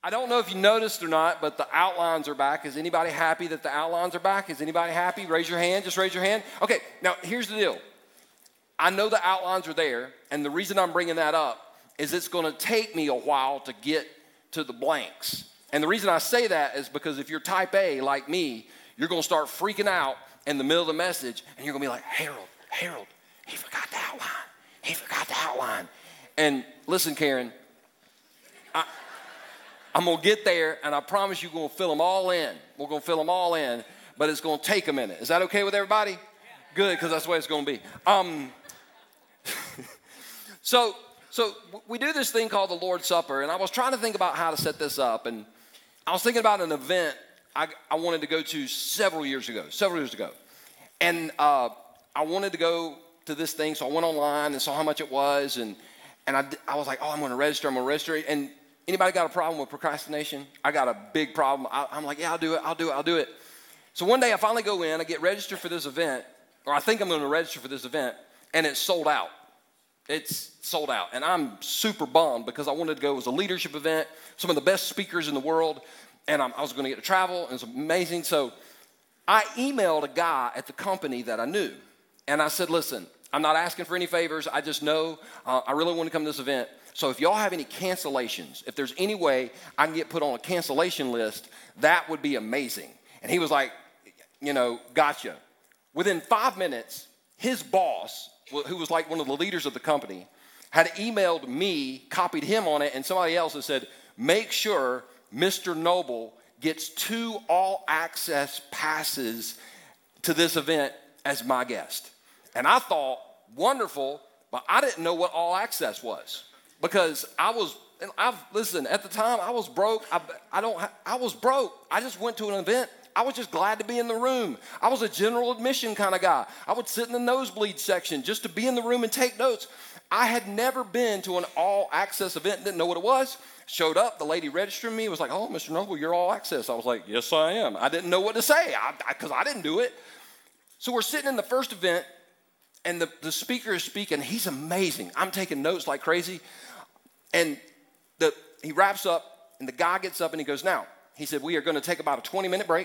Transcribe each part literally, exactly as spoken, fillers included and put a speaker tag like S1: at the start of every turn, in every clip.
S1: I don't know if you noticed or not, but the outlines are back. Is anybody happy that the outlines are back? Is anybody happy? Raise your hand. Just raise your hand. Okay, now here's the deal. I know the outlines are there, and the reason I'm bringing that up is it's going to take me a while to get to the blanks. And the reason I say that is because if you're type A like me, you're going to start freaking out in the middle of the message, and you're going to be like, Harold, Harold, he forgot the outline. He forgot the outline. And listen, Karen, I, I'm going to get there, and I promise you we're going to fill them all in. We're going to fill them all in, but it's going to take a minute. Is that okay with everybody? Yeah. Good, because that's the way it's going to be. Um, so, so we do this thing called the Lord's Supper, and I was trying to think about how to set this up, and I was thinking about an event I, I wanted to go to several years ago, several years ago. And uh, I wanted to go to this thing, so I went online and saw how much it was, and, and I, I was like, oh, I'm going to register, I'm going to register. And anybody got a problem with procrastination? I got a big problem. I, I'm like, yeah, I'll do it, I'll do it, I'll do it. So one day I finally go in, I get registered for this event, or I think I'm going to register for this event, and it's sold out. It's sold out, and I'm super bummed because I wanted to go. It was a leadership event, some of the best speakers in the world, and I'm, I was going to get to travel, and it was amazing. So I emailed a guy at the company that I knew, and I said, listen, I'm not asking for any favors. I just know uh, I really want to come to this event. So if y'all have any cancellations, if there's any way I can get put on a cancellation list, that would be amazing. And he was like, you know, gotcha. Within five minutes, his boss, who was like one of the leaders of the company, had emailed me, copied him on it, and somebody else that said, make sure Mister Noble gets two all-access passes to this event as my guest. And I thought, wonderful, but I didn't know what all-access was because I was, I've listen, at the time I was broke. I, I don't, I was broke. I just went to an event. I was just glad to be in the room. I was a general admission kind of guy. I would sit in the nosebleed section just to be in the room and take notes. I had never been to an all-access event, didn't know what it was. Showed up, the lady registered me, was like, oh, Mister Noble, you're all-access. I was like, yes, I am. I didn't know what to say because I, I, I didn't do it. So we're sitting in the first event, and the, the speaker is speaking. He's amazing. I'm taking notes like crazy. And the, he wraps up, and the guy gets up, and he goes, now, he said, we are going to take about a twenty-minute break.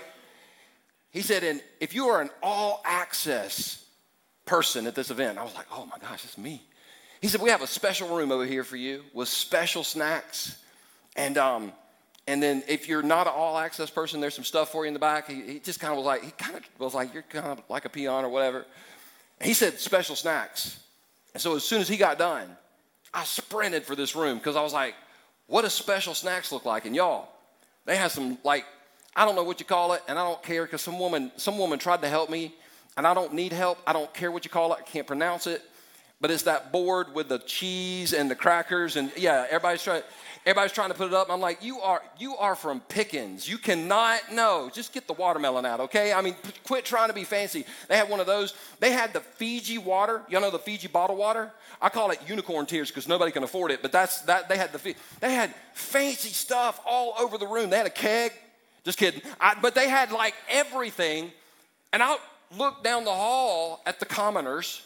S1: He said, and if you are an all-access person at this event, I was like, oh, my gosh, it's me. He said, we have a special room over here for you with special snacks. And um, and then if you're not an all-access person, there's some stuff for you in the back. He, he just kind of was like, he kind of was like, you're kind of like a peon or whatever. And he said special snacks. And so as soon as he got done, I sprinted for this room because I was like, what does special snacks look like? And y'all, they had some, like, I don't know what you call it, and I don't care because some woman, some woman tried to help me, and I don't need help. I don't care what you call it. I can't pronounce it. But it's that board with the cheese and the crackers, and yeah, everybody's trying, everybody's trying to put it up. I'm like, you are, you are from Pickens. You cannot, no, just get the watermelon out, okay? I mean, p- quit trying to be fancy. They had one of those. They had the Fiji water. Y'all know the Fiji bottled water? I call it unicorn tears because nobody can afford it, but that's, that, they had the, they had fancy stuff all over the room. They had a keg. Just kidding. I, but they had like everything. And I looked down the hall at the commoners.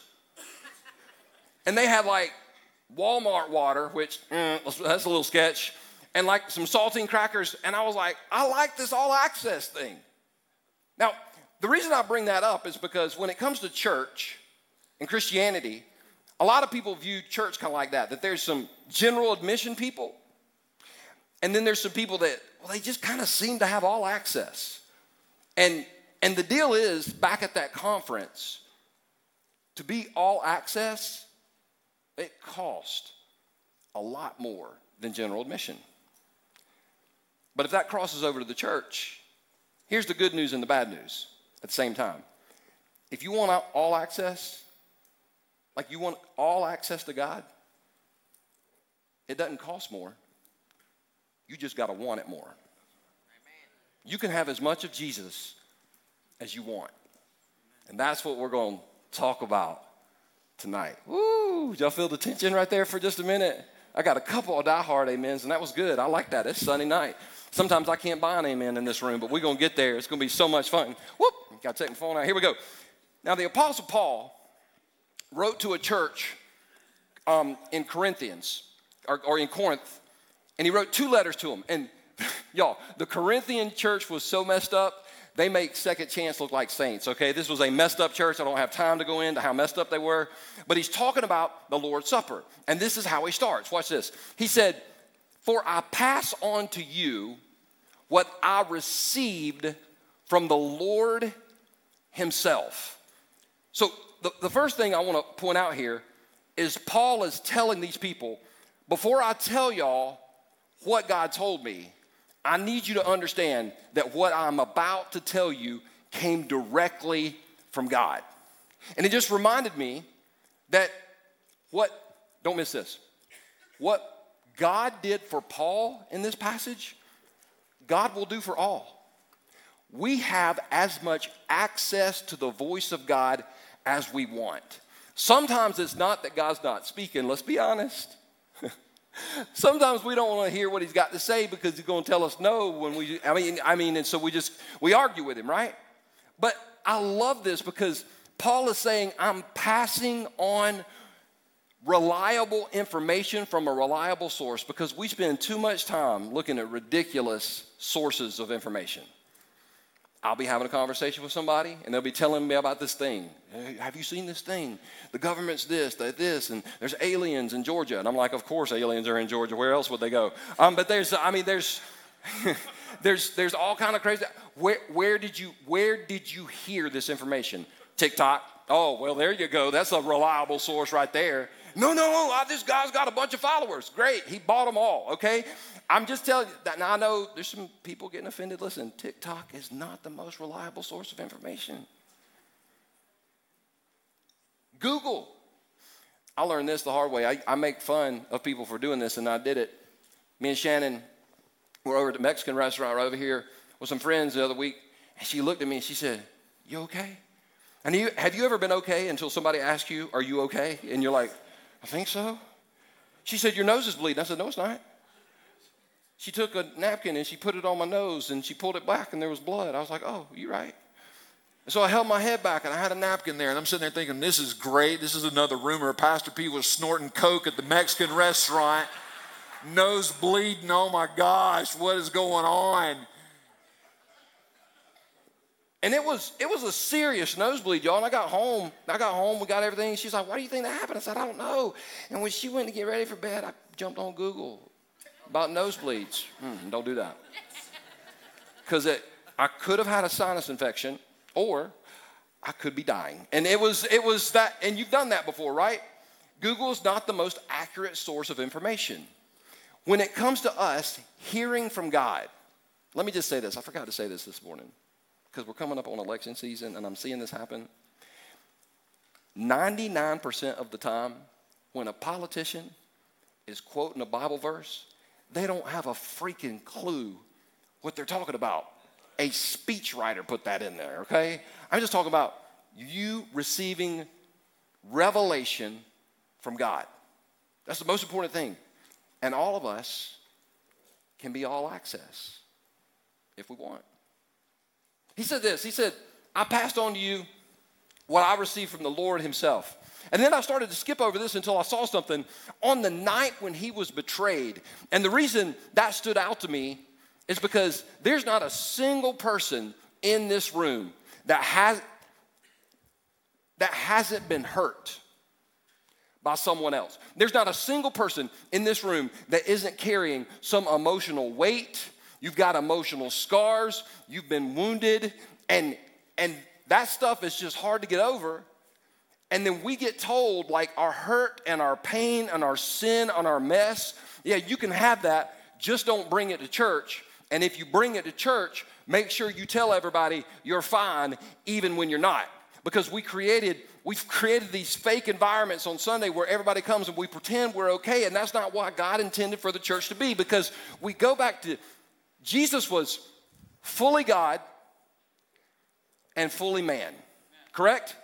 S1: And they had like Walmart water, which mm, that's a little sketch. And like some saltine crackers. And I was like, I like this all access thing. Now, the reason I bring that up is because when it comes to church and Christianity, a lot of people view church kind of like that. That there's some general admission people. And then there's some people that, well, they just kind of seem to have all access. And, and the deal is, back at that conference, to be all access, it cost a lot more than general admission. But if that crosses over to the church, here's the good news and the bad news at the same time. If you want all access, like you want all access to God, it doesn't cost more. You just got to want it more. Amen. You can have as much of Jesus as you want. And that's what we're going to talk about tonight. Woo! Did y'all feel the tension right there for just a minute? I got a couple of diehard amens, and that was good. I like that. It's Sunday night. Sometimes I can't buy an amen in this room, but we're going to get there. It's going to be so much fun. Whoop! Got to take my phone out. Here we go. Now, the Apostle Paul wrote to a church um, in Corinthians, or, or in Corinth, and he wrote two letters to them. And Y'all, the Corinthian church was so messed up, they make Second Chance look like saints, okay? This was a messed up church. I don't have time to go into how messed up they were. But he's talking about the Lord's Supper. And this is how he starts. Watch this. He said, for I pass on to you what I received from the Lord himself. So the, the first thing I want to point out here is Paul is telling these people, before I tell y'all what God told me, I need you to understand that what I'm about to tell you came directly from God. And it just reminded me that what, don't miss this, what God did for Paul in this passage, God will do for all. We have as much access to the voice of God as we want. Sometimes it's not that God's not speaking, let's be honest. Sometimes we don't want to hear what he's got to say because he's going to tell us no when we, I mean, I mean, and so we just, we argue with him, right? But I love this because Paul is saying, I'm passing on reliable information from a reliable source because we spend too much time looking at ridiculous sources of information. I'll be having a conversation with somebody, and they'll be telling me about this thing. Hey, have you seen this thing? The government's this, they're this, and there's aliens in Georgia. And I'm like, of course aliens are in Georgia. Where else would they go? Um, but there's, I mean, there's, there's, there's all kind of crazy. Where, where did you, where did you hear this information? TikTok. Oh, well, there you go. That's a reliable source right there. No, no, no. I, this guy's got a bunch of followers. Great. He bought them all. Okay. I'm just telling you that. Now I know there's some people getting offended. Listen, TikTok is not the most reliable source of information. Google. I learned this the hard way. I, I make fun of people for doing this, and I did it. Me and Shannon were over at the Mexican restaurant right over here with some friends the other week, and she looked at me and she said, "You okay?" And you, have you ever been okay until somebody asks you, "Are you okay?" And you're like, "I think so." She said, "Your nose is bleeding." I said, "No, it's not." She took a napkin and she put it on my nose and she pulled it back and there was blood. I was like, "Oh, you're right." And so I held my head back and I had a napkin there and I'm sitting there thinking, this is great. This is another rumor. Pastor P was snorting coke at the Mexican restaurant. Nose bleeding. Oh my gosh, what is going on? And it was it was a serious nosebleed, y'all. And I got home. I got home. We got everything. She's like, "Why do you think that happened?" I said, "I don't know." And when she went to get ready for bed, I jumped on Google about nosebleeds. Mm, don't do that. Because I could have had a sinus infection or I could be dying. And it was, it was that, and you've done that before, right? Google is not the most accurate source of information. When it comes to us hearing from God, let me just say this. I forgot to say this this morning because we're coming up on election season and I'm seeing this happen. ninety-nine percent of the time when a politician is quoting a Bible verse, they don't have a freaking clue what they're talking about. A speechwriter put that in there, okay? I'm just talking about you receiving revelation from God. That's the most important thing. And all of us can be all access if we want. He said this. He said, "I passed on to you what I received from the Lord himself." And then I started to skip over this until I saw something on the night when he was betrayed. And the reason that stood out to me is because there's not a single person in this room that has that hasn't been hurt by someone else. There's not a single person in this room that isn't carrying some emotional weight. You've got emotional scars. You've been wounded. And, and that stuff is just hard to get over. And then we get told, like, our hurt and our pain and our sin and our mess, yeah, you can have that, just don't bring it to church. And if you bring it to church, make sure you tell everybody you're fine even when you're not. Because we created, we've created these fake environments on Sunday where everybody comes and we pretend we're okay, and that's not what God intended for the church to be. Because we go back to, Jesus was fully God and fully man, correct?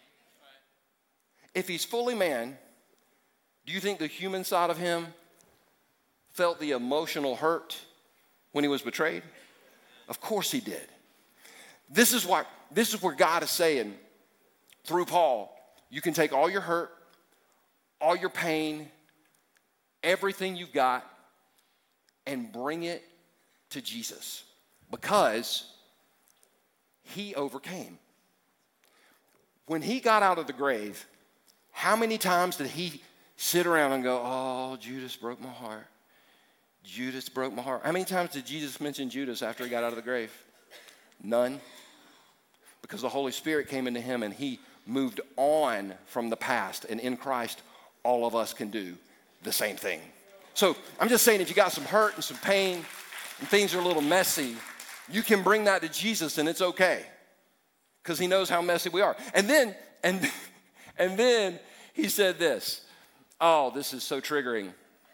S1: If he's fully man, do you think the human side of him felt the emotional hurt when he was betrayed? Of course he did. This is what, this is where God is saying through Paul, you can take all your hurt, all your pain, everything you've got, and bring it to Jesus because he overcame. When he got out of the grave, how many times did he sit around and go, oh, Judas broke my heart. Judas broke my heart. How many times did Jesus mention Judas after he got out of the grave? None. Because the Holy Spirit came into him and he moved on from the past. And in Christ, all of us can do the same thing. So I'm just saying, if you got some hurt and some pain and things are a little messy, you can bring that to Jesus and it's okay. Because he knows how messy we are. And then, and, and then he said this. Oh, this is so triggering.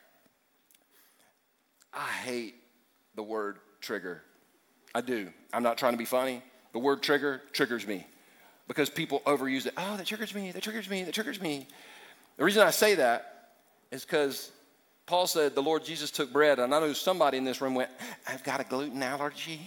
S1: I hate the word trigger. I do. I'm not trying to be funny. The word trigger triggers me because people overuse it. Oh, that triggers me, that triggers me, that triggers me. The reason I say that is because Paul said the Lord Jesus took bread, and I know somebody in this room went, I've got a gluten allergy.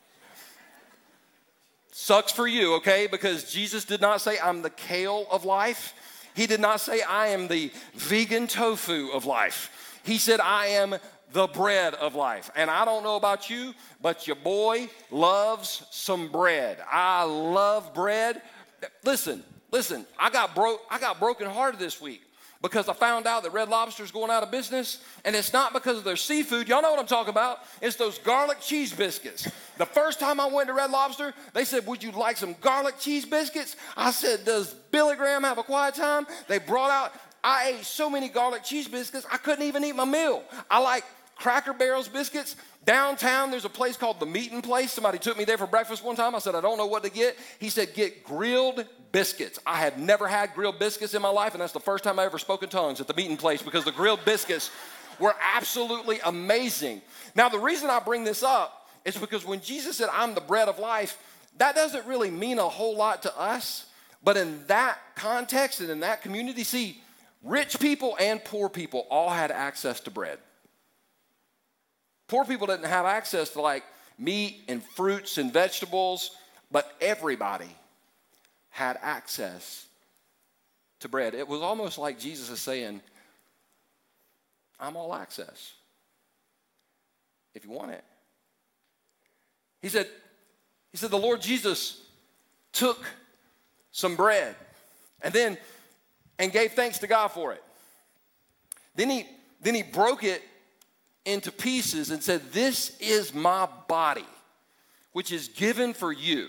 S1: Sucks for you, okay? Because Jesus did not say I'm the kale of life. He did not say I am the vegan tofu of life. He said I am the bread of life. And I don't know about you, but your boy loves some bread. I love bread. Listen, listen, I got broke, I got brokenhearted this week because I found out that Red Lobster's going out of business, and it's not because of their seafood. Y'all know what I'm talking about. It's those garlic cheese biscuits. The first time I went to Red Lobster, they said, would you like some garlic cheese biscuits? I said, does Billy Graham have a quiet time? They brought out, I ate so many garlic cheese biscuits, I couldn't even eat my meal. I like Cracker Barrel's biscuits. Downtown, there's a place called the Meetin' Place. Somebody took me there for breakfast one time. I said, I don't know what to get. He said, get grilled biscuits. I had never had grilled biscuits in my life, and that's the first time I ever spoke in tongues at the Meetin' Place because the grilled biscuits were absolutely amazing. Now, the reason I bring this up is because when Jesus said, I'm the bread of life, that doesn't really mean a whole lot to us. But in that context and in that community, see, rich people and poor people all had access to bread. Poor people didn't have access to like meat and fruits and vegetables, but everybody had access to bread. It was almost like Jesus is saying, I'm all access if you want it. He said, he said the Lord Jesus took some bread and then and gave thanks to God for it. Then he then he broke it into pieces and said, this is my body, which is given for you.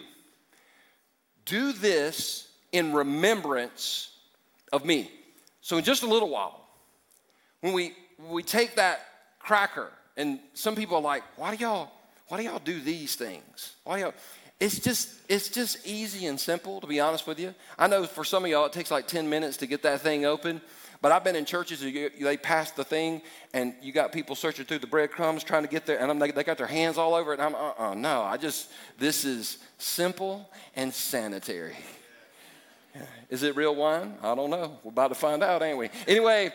S1: Do this in remembrance of me. So in just a little while, when we when we take that cracker, and some people are like, why do y'all, why do y'all do these things? Why do y'all? It's just, it's just easy and simple, to be honest with you. I know for some of y'all, it takes like ten minutes to get that thing open. But I've been in churches where they pass the thing, and you got people searching through the breadcrumbs trying to get there, and I'm like, they got their hands all over it, and I'm, uh-uh, no, I just, this is simple and sanitary. Is it real wine? I don't know. We're about to find out, ain't we? Anyway,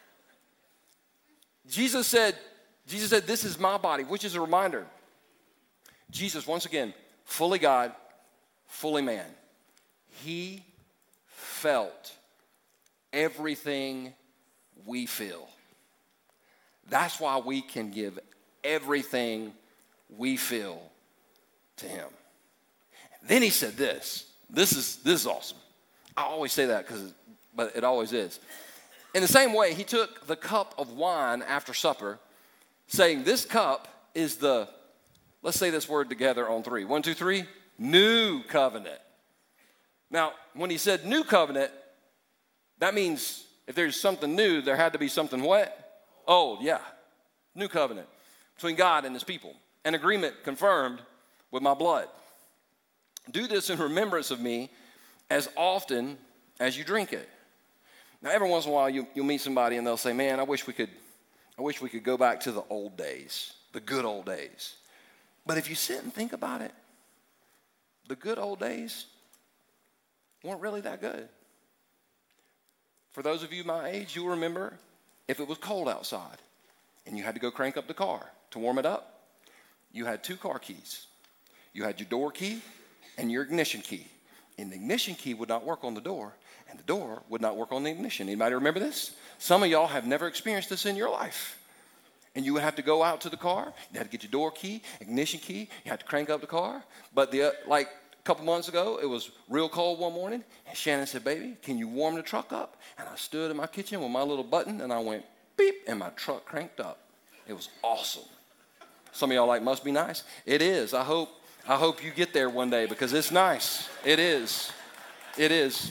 S1: Jesus said, Jesus said, this is my body, which is a reminder. Jesus, once again, fully God, fully man. He felt everything we feel. That's why we can give everything we feel to him. Then he said this. This is this is awesome. I always say that because, but it always is. In the same way, he took the cup of wine after supper, saying, this cup is the, let's say this word together on three. One, two, three. New covenant. Now, when he said new covenant, that means if there's something new, there had to be something what? Old, yeah. New covenant between God and his people. An agreement confirmed with my blood. Do this in remembrance of me as often as you drink it. Now, every once in a while, you, you'll meet somebody and they'll say, man, I wish we could, I wish we could go back to the old days, the good old days. But if you sit and think about it, the good old days weren't really that good. For those of you my age, you'll remember if it was cold outside and you had to go crank up the car to warm it up, you had two car keys. You had your door key and your ignition key. And the ignition key would not work on the door, and the door would not work on the ignition. Anybody remember this? Some of y'all have never experienced this in your life. And you would have to go out to the car. You had to get your door key, ignition key. You had to crank up the car. But the uh, like a couple months ago, it was real cold one morning. And Shannon said, baby, can you warm the truck up? And I stood in my kitchen with my little button, and I went beep, and my truck cranked up. It was awesome. Some of y'all like, must be nice. It is. I hope, I hope you get there one day because it's nice. It is. It is.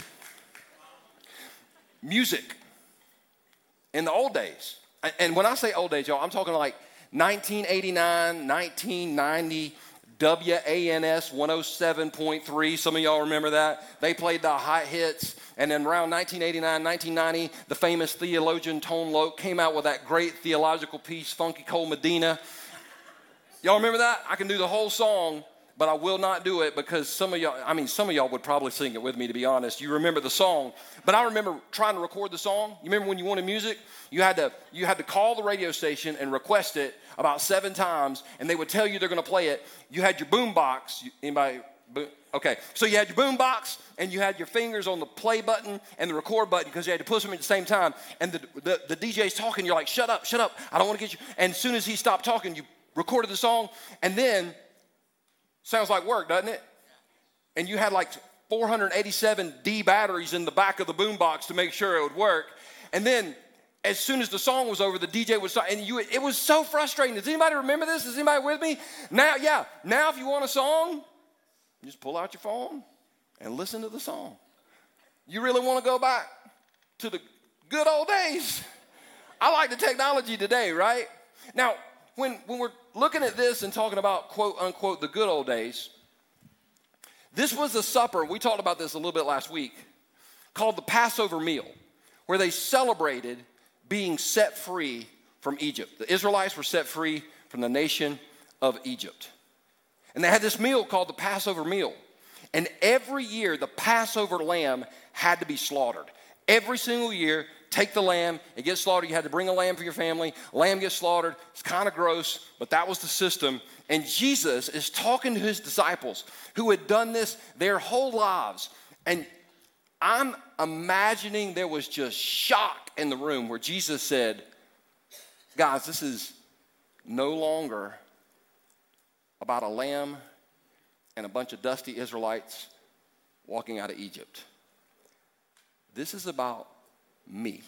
S1: Music. In the old days, and when I say old days, y'all, I'm talking like nineteen eighty-nine, nineteen ninety, W A N S one oh seven point three. Some of y'all remember that. They played the hot hits. And then around nineteen eighty-nine, nineteen ninety, the famous theologian Tone Loc came out with that great theological piece, Funky Cold Medina. Y'all remember that? I can do the whole song, but I will not do it because some of y'all, I mean, some of y'all would probably sing it with me, to be honest. You remember the song. But I remember trying to record the song. You remember when you wanted music? You had to, you had to call the radio station and request it about seven times, and they would tell you they're going to play it. You had your boom box. Anybody? Boom? Okay. So you had your boom box, and you had your fingers on the play button and the record button because you had to push them at the same time. And the, the, the D J's talking. You're like, shut up, shut up. I don't want to get you. And as soon as he stopped talking, you recorded the song, and then sounds like work, doesn't it? And you had like four hundred eighty-seven D batteries in the back of the boombox to make sure it would work. And then as soon as the song was over, the D J would start, and you, it was so frustrating. Does anybody remember this? Is anybody with me? Now, yeah, now if you want a song, you just pull out your phone and listen to the song. You really want to go back to the good old days? I like the technology today, right? Now, when, when we're looking at this and talking about, quote, unquote, the good old days, this was a supper, we talked about this a little bit last week, called the Passover meal, where they celebrated being set free from Egypt. The Israelites were set free from the nation of Egypt. And they had this meal called the Passover meal. And every year, the Passover lamb had to be slaughtered. Every single year, take the lamb, it gets slaughtered. You had to bring a lamb for your family. Lamb gets slaughtered. It's kind of gross, but that was the system. And Jesus is talking to his disciples who had done this their whole lives. And I'm imagining there was just shock in the room where Jesus said, guys, this is no longer about a lamb and a bunch of dusty Israelites walking out of Egypt. This is about me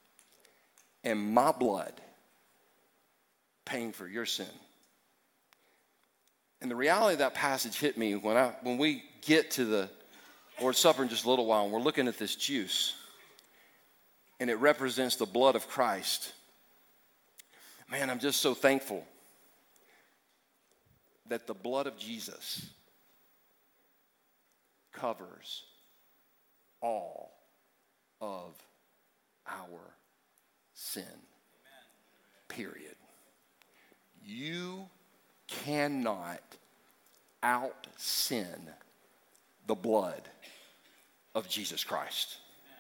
S1: and my blood paying for your sin. And the reality of that passage hit me when I when we get to the Lord's Supper in just a little while, and we're looking at this juice, and it represents the blood of Christ. Man, I'm just so thankful that the blood of Jesus covers all of our sin. Period. You cannot out-sin the blood of Jesus Christ.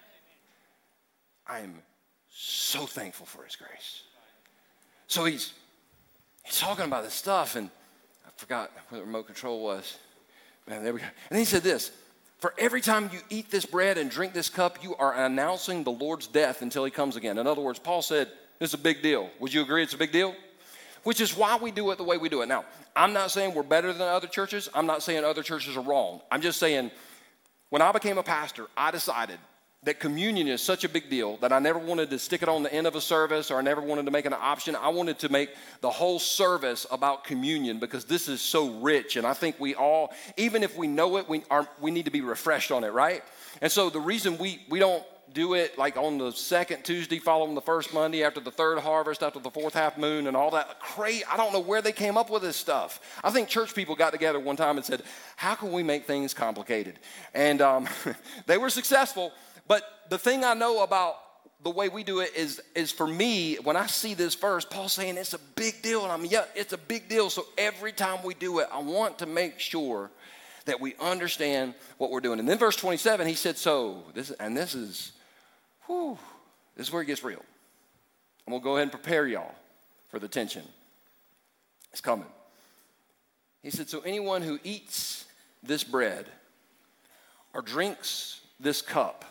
S1: I am so thankful for his grace. So he's he's talking about this stuff, and I forgot where the remote control was. Man, there we go. And he said this, for every time you eat this bread and drink this cup, you are announcing the Lord's death until he comes again. In other words, Paul said, this is a big deal. Would you agree it's a big deal? Which is why we do it the way we do it. Now, I'm not saying we're better than other churches. I'm not saying other churches are wrong. I'm just saying when I became a pastor, I decided that communion is such a big deal that I never wanted to stick it on the end of a service, or I never wanted to make it an option. I wanted to make the whole service about communion because this is so rich. And I think we all, even if we know it, we are we need to be refreshed on it, right? And so the reason we, we don't do it like on the second Tuesday following the first Monday, after the third harvest, after the fourth half moon and all that crazy, I don't know where they came up with this stuff. I think church people got together one time and said, how can we make things complicated? And um, they were successful. But the thing I know about the way we do it is, is for me, when I see this verse, Paul's saying it's a big deal. And I'm, yeah, it's a big deal. So every time we do it, I want to make sure that we understand what we're doing. And then verse twenty-seven, he said, so, this, and this is, whew, this is where it gets real. I'm going to go ahead and prepare y'all for the tension. It's coming. He said, so anyone who eats this bread or drinks this cup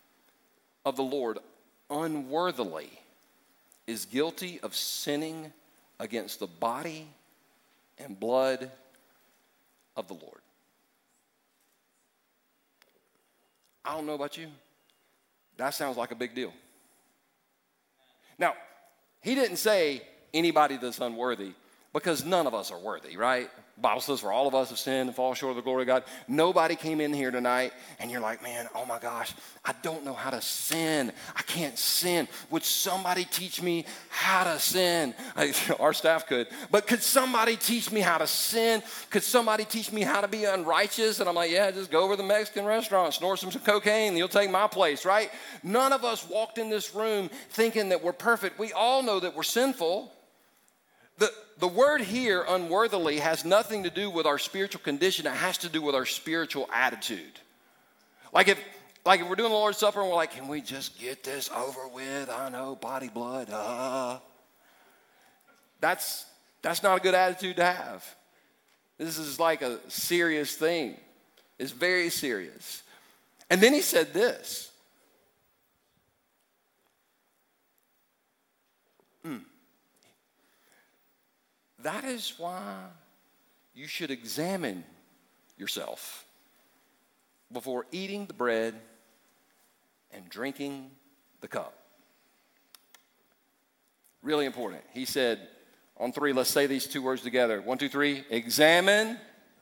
S1: of the Lord unworthily is guilty of sinning against the body and blood of the Lord. I don't know about you. That sounds like a big deal. Now, he didn't say anybody that's unworthy, because none of us are worthy, right? The Bible says for all of us have sinned and fall short of the glory of God. Nobody came in here tonight and you're like, man, oh my gosh, I don't know how to sin. I can't sin. Would somebody teach me how to sin? I, our staff could. But could somebody teach me how to sin? Could somebody teach me how to be unrighteous? And I'm like, yeah, just go over to the Mexican restaurant, snort some cocaine, and you'll take my place, right? None of us walked in this room thinking that we're perfect. We all know that we're sinful. The, the word here, unworthily, has nothing to do with our spiritual condition. It has to do with our spiritual attitude. Like if, like if we're doing the Lord's Supper and we're like, can we just get this over with? I know, body, blood. Uh. That's, that's not a good attitude to have. This is like a serious thing. It's very serious. And then he said this. Hmm. That is why you should examine yourself before eating the bread and drinking the cup. Really important. He said, on three, let's say these two words together. One, two, three. Examine.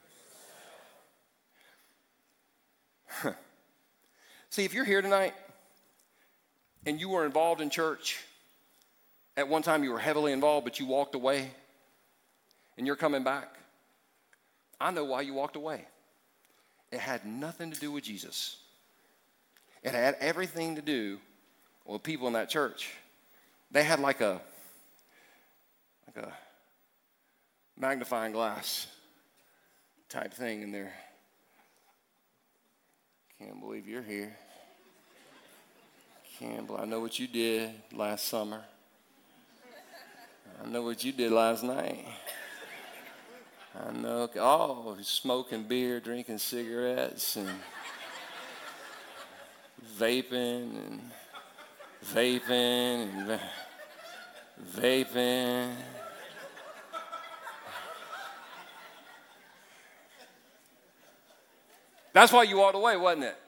S1: See, if you're here tonight and you were involved in church, at one time you were heavily involved, but you walked away, and you're coming back, I know why you walked away. It had nothing to do with Jesus. It had everything to do with people in that church. They had like a, like a magnifying glass type thing in there. Can't believe you're here. Can't believe, I know what you did last summer. I know what you did last night. I know, oh, smoking beer, drinking cigarettes, and vaping, and vaping, and va- vaping. That's why you walked away, wasn't it?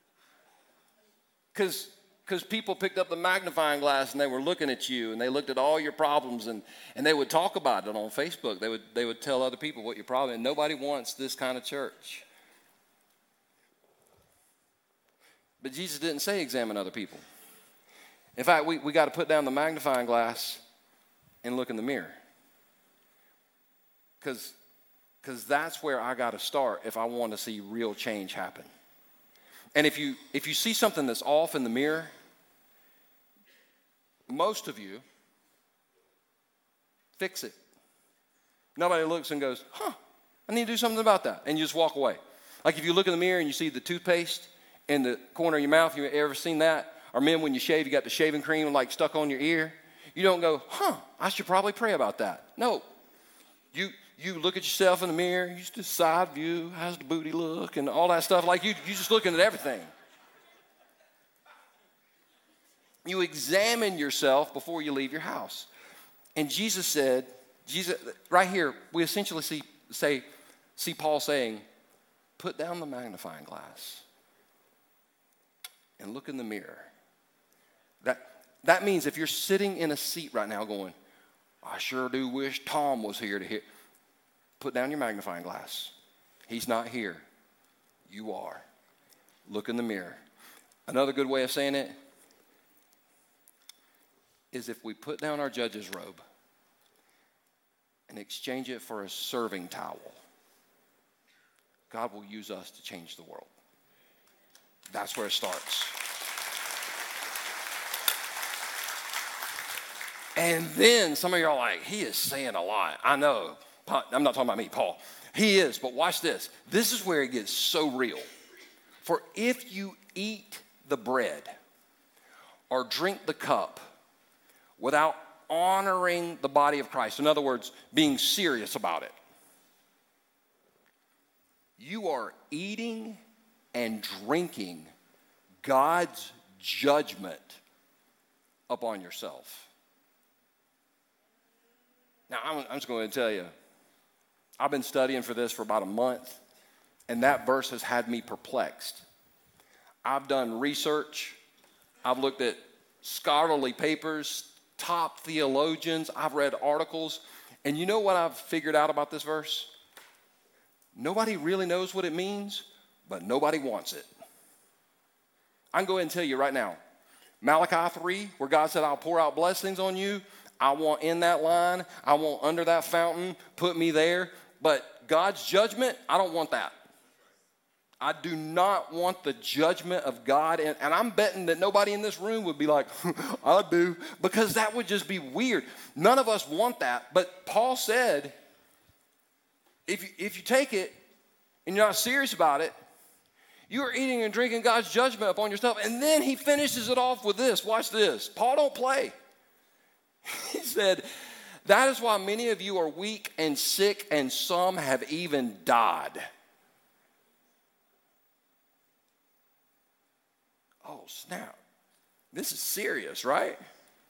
S1: Because Because people picked up the magnifying glass and they were looking at you and they looked at all your problems and, and they would talk about it on Facebook. They would, they would tell other people what your problem is. And nobody wants this kind of church. But Jesus didn't say examine other people. In fact, we, we got to put down the magnifying glass and look in the mirror. Because because that's where I got to start if I want to see real change happen. And if you if you see something that's off in the mirror, most of you fix it. Nobody looks and goes, huh, I need to do something about that. And you just walk away. Like if you look in the mirror and you see the toothpaste in the corner of your mouth, you ever seen that? Or men, when you shave, you got the shaving cream like stuck on your ear. You don't go, huh, I should probably pray about that. No. You you look at yourself in the mirror, you just side view, how's the booty look, and all that stuff. Like you you just looking at everything. You examine yourself before you leave your house. And Jesus said, Jesus, right here, we essentially see say see Paul saying, put down the magnifying glass and look in the mirror. That that means if you're sitting in a seat right now going, I sure do wish Tom was here to hear. Put down your magnifying glass. He's not here. You are. Look in the mirror. Another good way of saying it is if we put down our judge's robe and exchange it for a serving towel, God will use us to change the world. That's where it starts. And then some of you are like, he is saying a lot. I know. I'm not talking about me, Paul. He is, but watch this. This is where it gets so real. For if you eat the bread or drink the cup without honoring the body of Christ, in other words, being serious about it, you are eating and drinking God's judgment upon yourself. Now, I'm, I'm just going to tell you, I've been studying for this for about a month, and that verse has had me perplexed. I've done research. I've looked at scholarly papers, top theologians. I've read articles. And you know what I've figured out about this verse? Nobody really knows what it means, but nobody wants it. I can go ahead and tell you right now, Malachi three, where God said, I'll pour out blessings on you. I want in that line. I want under that fountain. Put me there. But God's judgment, I don't want that. I do not want the judgment of God. And, and I'm betting that nobody in this room would be like, I do, because that would just be weird. None of us want that. But Paul said, if you, if you take it and you're not serious about it, you are eating and drinking God's judgment upon yourself. And then he finishes it off with this. Watch this. Paul don't play. He said, that is why many of you are weak and sick, and some have even died. Oh, snap. This is serious, right?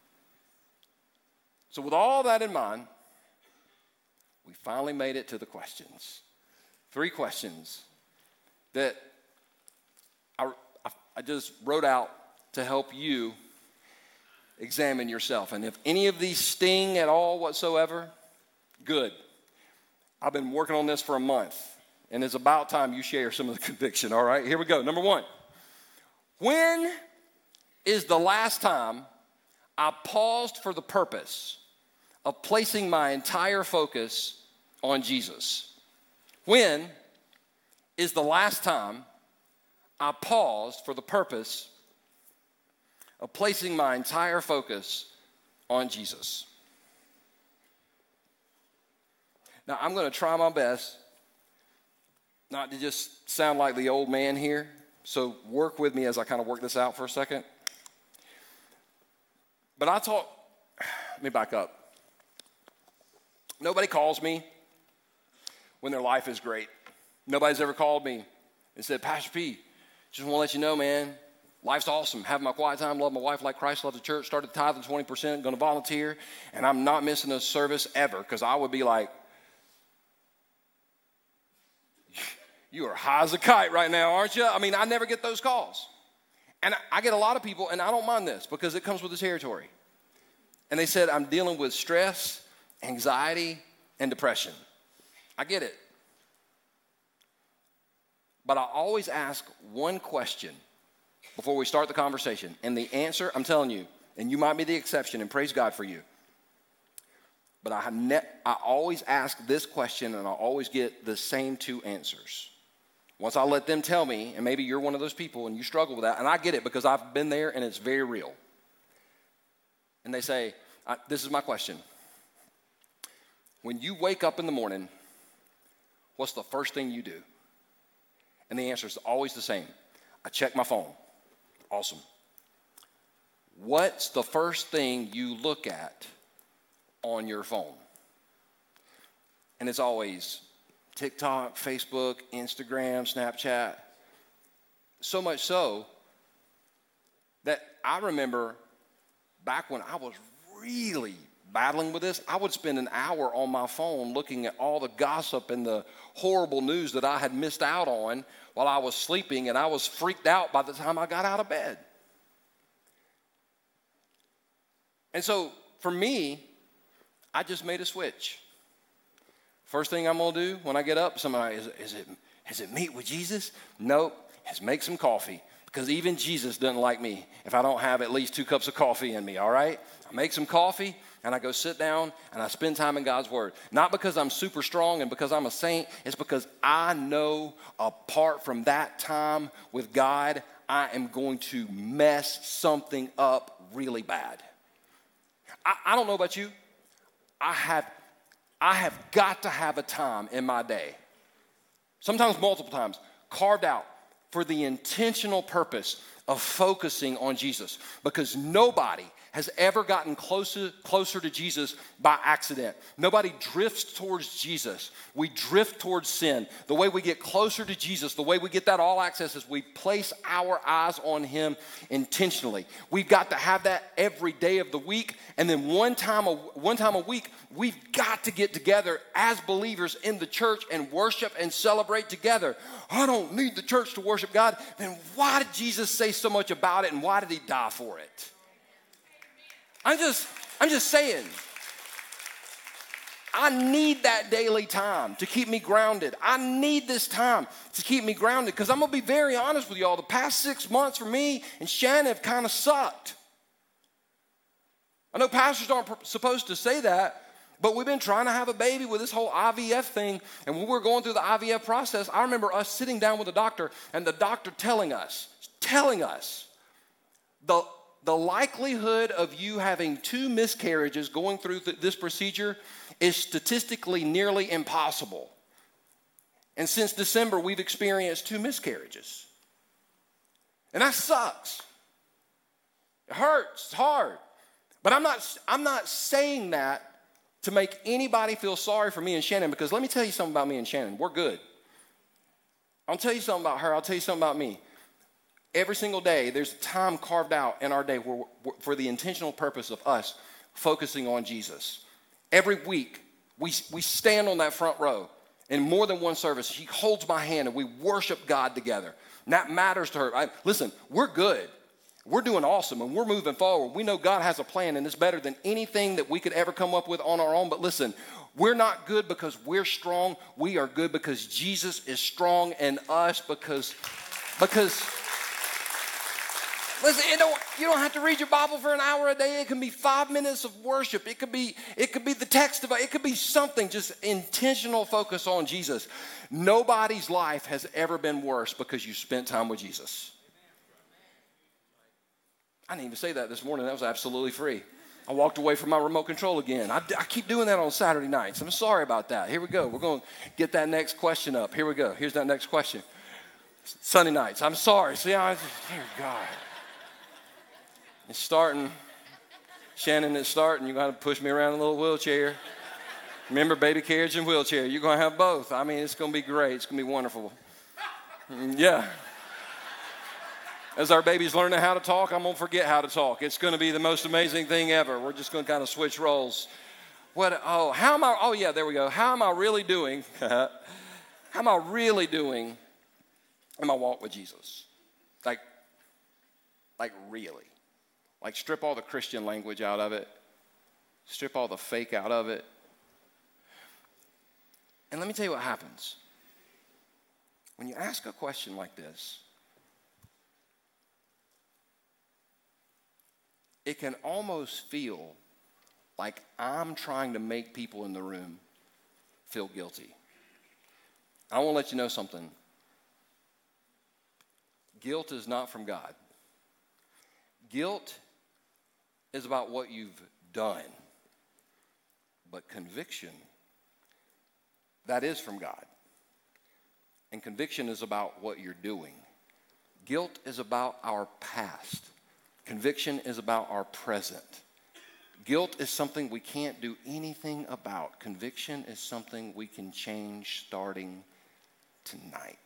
S1: So with all that in mind, we finally made it to the questions. Three questions that I, I, I just wrote out to help you examine yourself. And if any of these sting at all whatsoever, good. I've been working on this for a month, and it's about time you share some of the conviction, all right? Here we go. Number one, when is the last time I paused for the purpose of placing my entire focus on Jesus? When is the last time I paused for the purpose of placing my entire focus on Jesus? Now, I'm going to try my best not to just sound like the old man here, so work with me as I kind of work this out for a second. But I talk, let me back up. Nobody calls me when their life is great. Nobody's ever called me and said, Pastor P, just want to let you know, man, life's awesome. Having my quiet time, love my wife like Christ loved the church, started tithing twenty percent, going to volunteer, and I'm not missing a service ever, because I would be like, you are high as a kite right now, aren't you? I mean, I never get those calls. And I get a lot of people, and I don't mind this because it comes with the territory. And they said, I'm dealing with stress, anxiety, and depression. I get it. But I always ask one question before we start the conversation. And the answer, I'm telling you, and you might be the exception, and praise God for you. But I, ne- I always ask this question, and I always get the same two answers. Once I let them tell me, and maybe you're one of those people and you struggle with that, and I get it because I've been there and it's very real. And they say, this is my question. When you wake up in the morning, what's the first thing you do? And the answer is always the same. I check my phone. Awesome. What's the first thing you look at on your phone? And it's always TikTok, Facebook, Instagram, Snapchat. So much so that I remember back when I was really battling with this, I would spend an hour on my phone looking at all the gossip and the horrible news that I had missed out on while I was sleeping, and I was freaked out by the time I got out of bed. And so for me, I just made a switch. First thing I'm going to do when I get up, somebody, is, is, it, is it meet with Jesus? Nope, it's make some coffee, because even Jesus doesn't like me if I don't have at least two cups of coffee in me, all right? I make some coffee, and I go sit down, and I spend time in God's Word. Not because I'm super strong and because I'm a saint. It's because I know apart from that time with God, I am going to mess something up really bad. I, I don't know about you. I have I have got to have a time in my day, sometimes multiple times, carved out for the intentional purpose of focusing on Jesus, because nobody has ever gotten closer, closer to Jesus by accident. Nobody drifts towards Jesus. We drift towards sin. The way we get closer to Jesus, the way we get that all access is we place our eyes on him intentionally. We've got to have that every day of the week. And then one time a, one time a week, we've got to get together as believers in the church and worship and celebrate together. I don't need the church to worship God. Then why did Jesus say so much about it, and why did he die for it? I'm just, I'm just saying, I need that daily time to keep me grounded. I need this time to keep me grounded, because I'm going to be very honest with y'all. The past six months for me and Shannon have kind of sucked. I know pastors aren't supposed to say that, but we've been trying to have a baby with this whole I V F thing. And when we were going through the I V F process, I remember us sitting down with the doctor and the doctor telling us, telling us, the, the likelihood of you having two miscarriages going through th- this procedure is statistically nearly impossible. And since December, we've experienced two miscarriages. And that sucks. It hurts, it's hard. But I'm not, I'm not saying that to make anybody feel sorry for me and Shannon, because let me tell you something about me and Shannon. We're good. I'll tell you something about her. I'll tell you something about me. Every single day, there's time carved out in our day where, for the intentional purpose of us focusing on Jesus. Every week, we, we stand on that front row in more than one service. She holds my hand and we worship God together. And that matters to her. I, listen, we're good. We're doing awesome and we're moving forward. We know God has a plan, and it's better than anything that we could ever come up with on our own. But listen, we're not good because we're strong. We are good because Jesus is strong in us, because, because listen, you don't, you don't have to read your Bible for an hour a day. It can be five minutes of worship. It could be, it could be the text of it. It could be something, just intentional focus on Jesus. Nobody's life has ever been worse because you spent time with Jesus. I didn't even say that this morning. That was absolutely free. I walked away from my remote control again. I, I keep doing that on Saturday nights. I'm sorry about that. Here we go. We're going to get that next question up. Here we go. Here's that next question. Sunday nights. I'm sorry. See, I just, dear God. It's starting. Shannon, it's starting. You're going to push me around in a little wheelchair. Remember, baby carriage and wheelchair. You're going to have both. I mean, it's going to be great. It's going to be wonderful. Yeah. As our baby's learning how to talk, I'm going to forget how to talk. It's going to be the most amazing thing ever. We're just going to kind of switch roles. What? Oh, how am I? Oh, yeah, there we go. How am I really doing? How am I really doing in my walk with Jesus? Like, like really. Like, strip all the Christian language out of it. Strip all the fake out of it. And let me tell you what happens. When you ask a question like this, it can almost feel like I'm trying to make people in the room feel guilty. I want to let you know something. Guilt is not from God. Guilt is about what you've done. But conviction, that is from God. And conviction is about what you're doing. Guilt is about our past. Conviction is about our present. Guilt is something we can't do anything about. Conviction is something we can change starting tonight.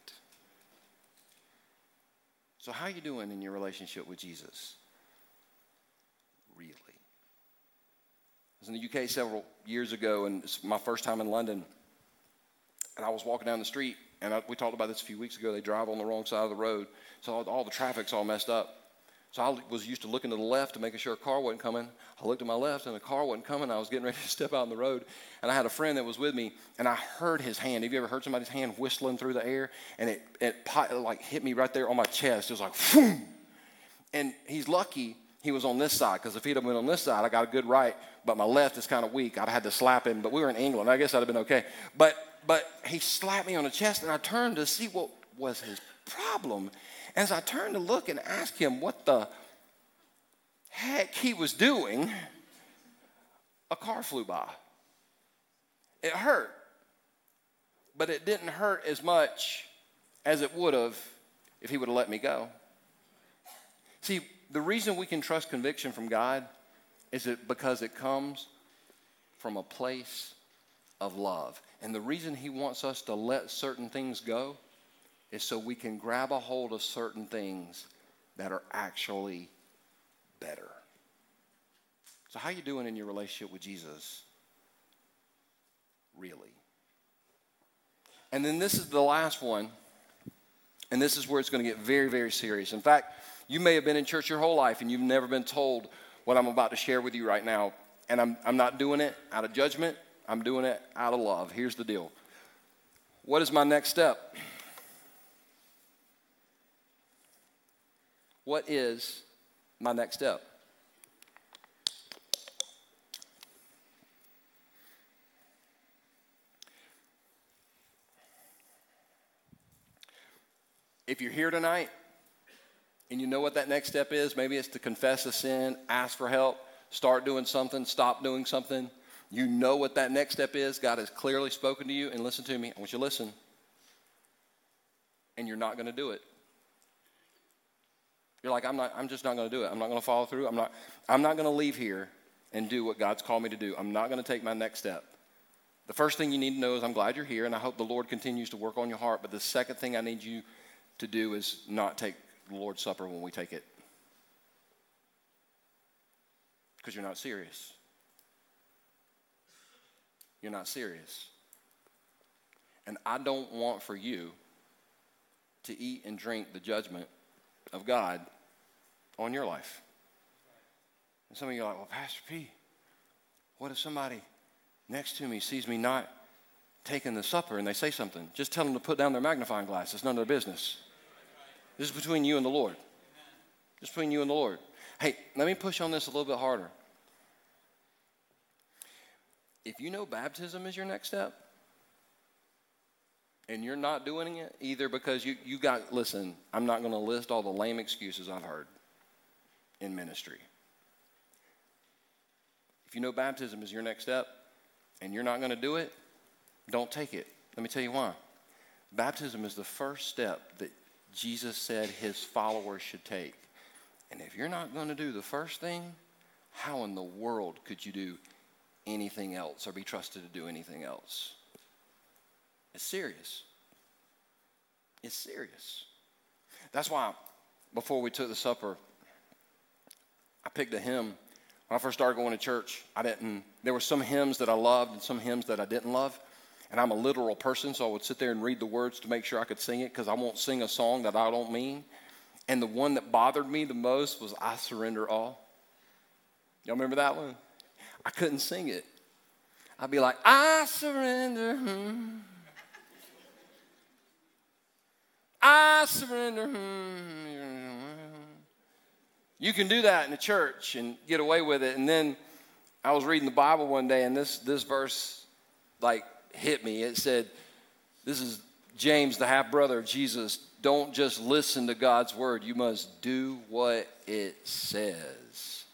S1: So how are you doing in your relationship with Jesus? Really? I was in the U K several years ago, and it's my first time in London. And I was walking down the street, and I, we talked about this a few weeks ago. They drive on the wrong side of the road, so all, all the traffic's all messed up. So I was used to looking to the left to making sure a car wasn't coming. I looked to my left, and the car wasn't coming. I was getting ready to step out on the road, and I had a friend that was with me, and I heard his hand. Have you ever heard somebody's hand whistling through the air? And it, it, it like hit me right there on my chest. It was like, boom. And he's lucky he was on this side, because if he'd have been on this side, I got a good right, but my left is kind of weak. I'd have had to slap him, but we were in England. I guess I'd have been okay. But, but he slapped me on the chest, and I turned to see what was his problem. As I turned to look and ask him what the heck he was doing, a car flew by. It hurt, but it didn't hurt as much as it would have if he would have let me go. See, the reason we can trust conviction from God is it because it comes from a place of love. And the reason he wants us to let certain things go is so we can grab a hold of certain things that are actually better. So how you doing in your relationship with Jesus? Really? And then this is the last one, and this is where it's going to get very, very serious. In fact, you may have been in church your whole life and you've never been told what I'm about to share with you right now. And I'm, I'm not doing it out of judgment. I'm doing it out of love. Here's the deal. What is my next step? What is my next step? If you're here tonight and you know what that next step is, maybe it's to confess a sin, ask for help, start doing something, stop doing something. You know what that next step is. God has clearly spoken to you. And listen to me. I want you to listen. And you're not going to do it. You're like, I'm not, I'm just not going to do it. I'm not going to follow through. I'm not, I'm not going to leave here and do what God's called me to do. I'm not going to take my next step. The first thing you need to know is I'm glad you're here, and I hope the Lord continues to work on your heart. But the second thing I need you to do is not take the Lord's Supper when we take it. Because you're not serious. You're not serious. And I don't want for you to eat and drink the judgment of God on your life. And some of you are like, well, Pastor P, what if somebody next to me sees me not taking the supper and they say something? Just tell them to put down their magnifying glass. It's none of their business. This is between you and the Lord. Just between you and the Lord. Hey, let me push on this a little bit harder. If you know baptism is your next step, and you're not doing it either because you, you got, listen, I'm not going to list all the lame excuses I've heard in ministry. If you know baptism is your next step, and you're not going to do it, don't take it. Let me tell you why. Baptism is the first step that Jesus said his followers should take. And if you're not going to do the first thing, how in the world could you do anything else or be trusted to do anything else? It's serious. It's serious. That's why before we took the supper, I picked a hymn. When I first started going to church, I didn't, there were some hymns that I loved and some hymns that I didn't love. And I'm a literal person, so I would sit there and read the words to make sure I could sing it, because I won't sing a song that I don't mean. And the one that bothered me the most was I Surrender All. Y'all remember that one? I couldn't sing it. I'd be like, I surrender. Hmm. I surrender. Hmm. You can do that in the church and get away with it. And then I was reading the Bible one day, and this, this verse like hit me. It said, this is James, the half-brother of Jesus. Don't just listen to God's word. You must do what it says.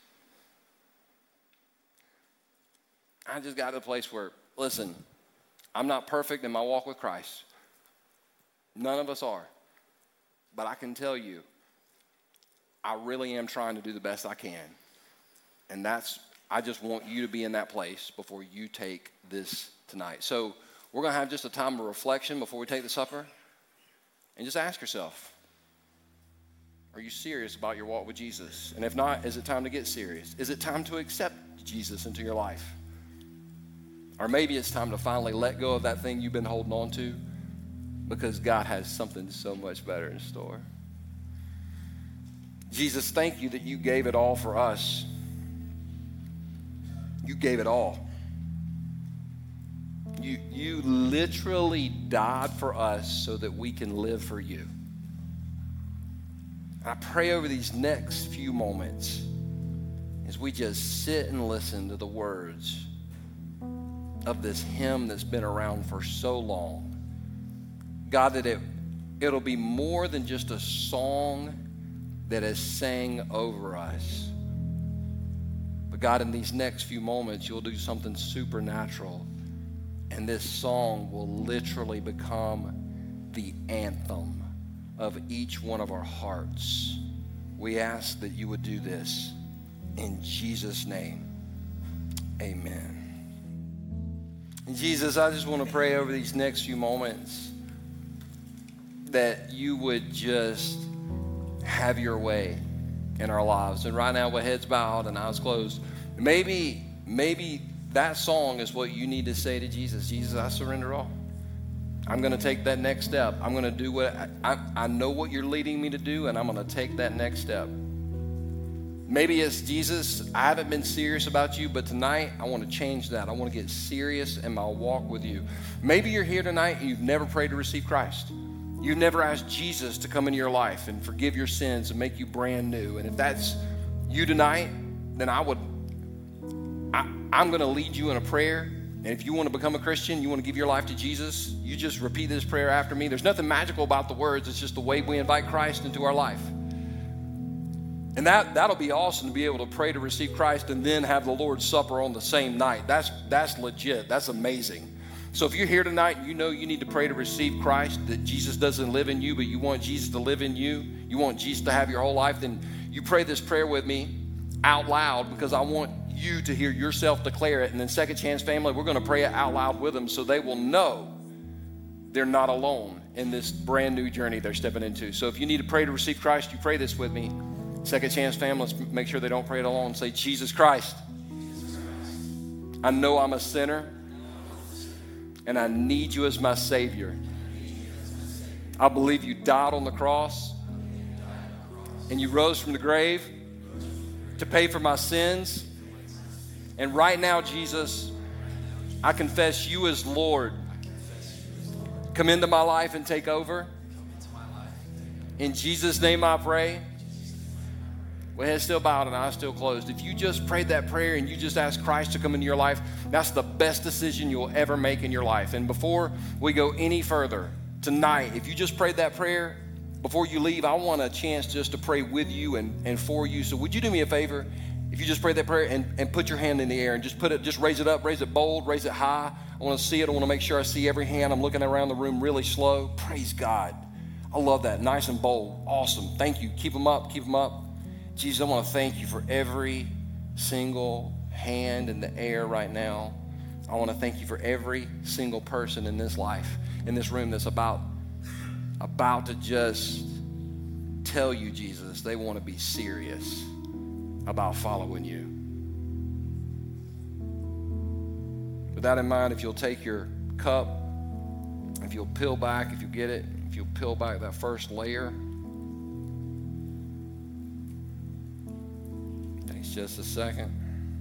S1: I just got to the place where, listen, I'm not perfect in my walk with Christ. None of us are. But I can tell you, I really am trying to do the best I can. And that's, I just want you to be in that place before you take this tonight. So we're going to have just a time of reflection before we take the supper. And just ask yourself, are you serious about your walk with Jesus? And if not, is it time to get serious? Is it time to accept Jesus into your life? Or maybe it's time to finally let go of that thing you've been holding on to, because God has something so much better in store. Jesus, thank you that you gave it all for us. You gave it all. You, you literally died for us so that we can live for you. I pray over these next few moments as we just sit and listen to the words of this hymn that's been around for so long. God, that it, it'll be more than just a song that is sang over us. But God, in these next few moments, you'll do something supernatural. And this song will literally become the anthem of each one of our hearts. We ask that you would do this in Jesus' name. Amen. And Jesus, I just want to pray over these next few moments that you would just have your way in our lives. And right now with heads bowed and eyes closed, maybe, maybe that song is what you need to say to Jesus. Jesus, I surrender all. I'm going to take that next step. I'm going to do what I, I, I know what you're leading me to do, and I'm going to take that next step. Maybe it's, Jesus, I haven't been serious about you, but tonight I want to change that. I want to get serious in my walk with you. Maybe you're here tonight and you've never prayed to receive Christ. You've never asked Jesus to come into your life and forgive your sins and make you brand new. And if that's you tonight, then I would, I, I'm going to lead you in a prayer. And if you want to become a Christian, you want to give your life to Jesus, you just repeat this prayer after me. There's nothing magical about the words. It's just the way we invite Christ into our life. And that, that'll be awesome to be able to pray to receive Christ and then have the Lord's Supper on the same night. That's, that's legit. That's amazing. So if you're here tonight and you know you need to pray to receive Christ, that Jesus doesn't live in you, but you want Jesus to live in you, you want Jesus to have your whole life, then you pray this prayer with me out loud, because I want you to hear yourself declare it. And then Second Chance family, we're going to pray it out loud with them so they will know they're not alone in this brand new journey they're stepping into. So if you need to pray to receive Christ, you pray this with me. Second Chance family, let's make sure they don't pray it alone. Say, Jesus Christ, I know I'm a sinner and I need you as my Savior. I believe you died on the cross and you rose from the grave to pay for my sins. And right now, Jesus, I confess you as Lord. Come into my life and take over. In Jesus' name I pray. With head still bowed and eyes still closed. If you just prayed that prayer and you just asked Christ to come into your life, that's the best decision you'll ever make in your life. And before we go any further, tonight, if you just prayed that prayer, before you leave, I want a chance just to pray with you and, and for you. So would you do me a favor? If you just prayed that prayer and, and put your hand in the air and just put it, just raise it up, raise it bold, raise it high. I want to see it. I want to make sure I see every hand. I'm looking around the room really slow. Praise God. I love that. Nice and bold. Awesome. Thank you. Keep them up. Keep them up. Jesus, I want to thank you for every single hand in the air right now. I want to thank you for every single person in this life, in this room that's about, about to just tell you, Jesus, they want to be serious about following you. With that in mind, if you'll take your cup, if you'll peel back, if you get it, if you'll peel back that first layer. Takes just a second.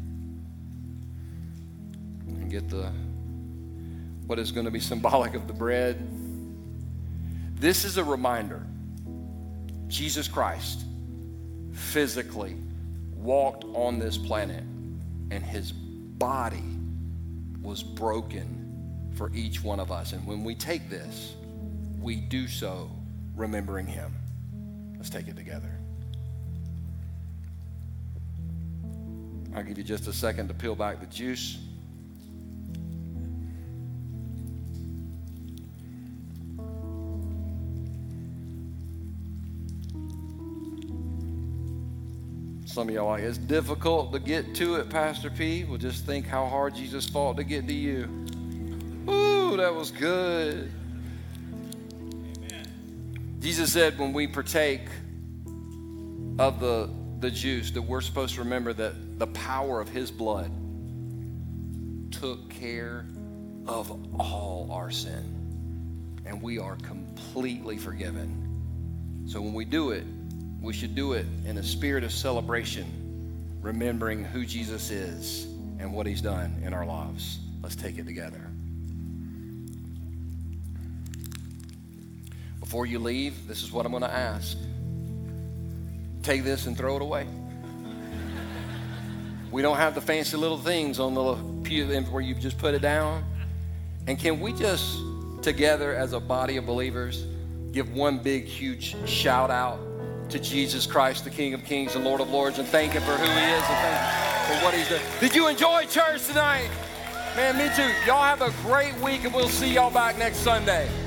S1: And get the, what is going to be symbolic of the bread. This is a reminder. Jesus Christ physically walked on this planet and his body was broken for each one of us. And when we take this, we do so remembering him. Let's take it together. I'll give you just a second to peel back the juice. Some of y'all are like, it's difficult to get to it, Pastor P. Well, just think how hard Jesus fought to get to you. Ooh, that was good. Amen. Jesus said when we partake of the, the juice that we're supposed to remember that the power of his blood took care of all our sin. And we are completely forgiven. So when we do it, we should do it in a spirit of celebration, remembering who Jesus is and what he's done in our lives. Let's take it together. Before you leave, this is what I'm going to ask. Take this and throw it away. We don't have the fancy little things on the pew where you've just put it down. And can we just, together as a body of believers, give one big, huge shout out to Jesus Christ, the King of Kings and Lord of Lords, and thank him for who he is and thank him for what he's done. Did you enjoy church tonight? Man, me too. Y'all have a great week, and we'll see y'all back next Sunday.